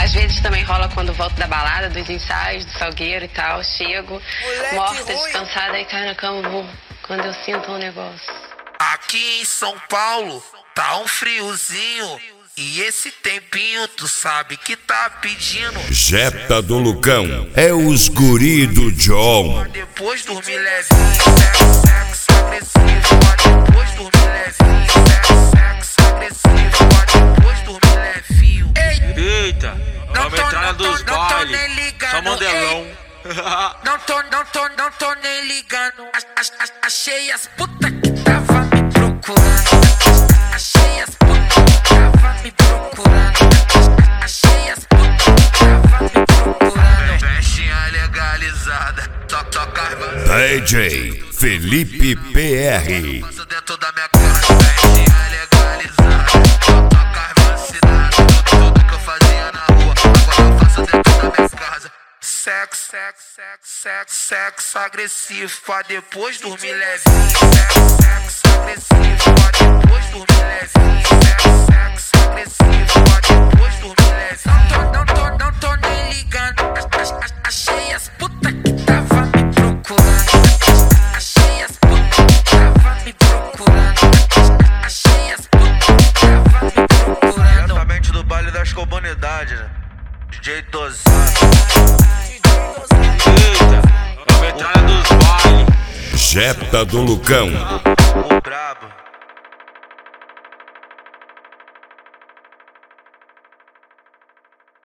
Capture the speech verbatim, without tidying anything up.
Às vezes também rola quando volto da balada, dos ensaios, do Salgueiro e tal. Chego, Moleque morta, ruim. descansada, e caio na cama, vou, quando eu sinto um negócio. Aqui em São Paulo tá um friozinho. E esse tempinho tu sabe que tá pedindo. Jetta do Lucão é os guri do John. Depois dormir levinho, sexo, sexo agressivo. Depois dormir levinho, sexo, sexo agressivo. Depois dormir levinho. Eita, vamos entrar na dos bailes. Só mandelão. Não tô, não tô, não tô nem ligando. Ach- ach- Achei as puta que tava me procurando. Achei as puta que tava me procurando. Achei as puta que tava me procurando. Festinha legalizada, só toca as D J Felipe P R. Passo dentro da minha casa, festinha legalizada, só toca as vacinadas. Tudo, tudo que eu fazia na rua, agora eu faço dentro da minha casa. Sexo, sexo, sexo, sexo, sexo agressivo, pra depois dormir levinho. Sexo, sexo agressivo, pra depois dormir levinho. Sexo, sexo agressivo, pra depois dormir levinho. Não tô, não tô, não tô nem ligando. Ach- ach- Achei as puta que tava me procurando. Achei as puta que tava me procurando. Achei as puta que tava me procurando. Diretamente do baile das comunidades, né? D J Tozado. Eita, vamos entrar na dos bailes. Jetta do Lucão O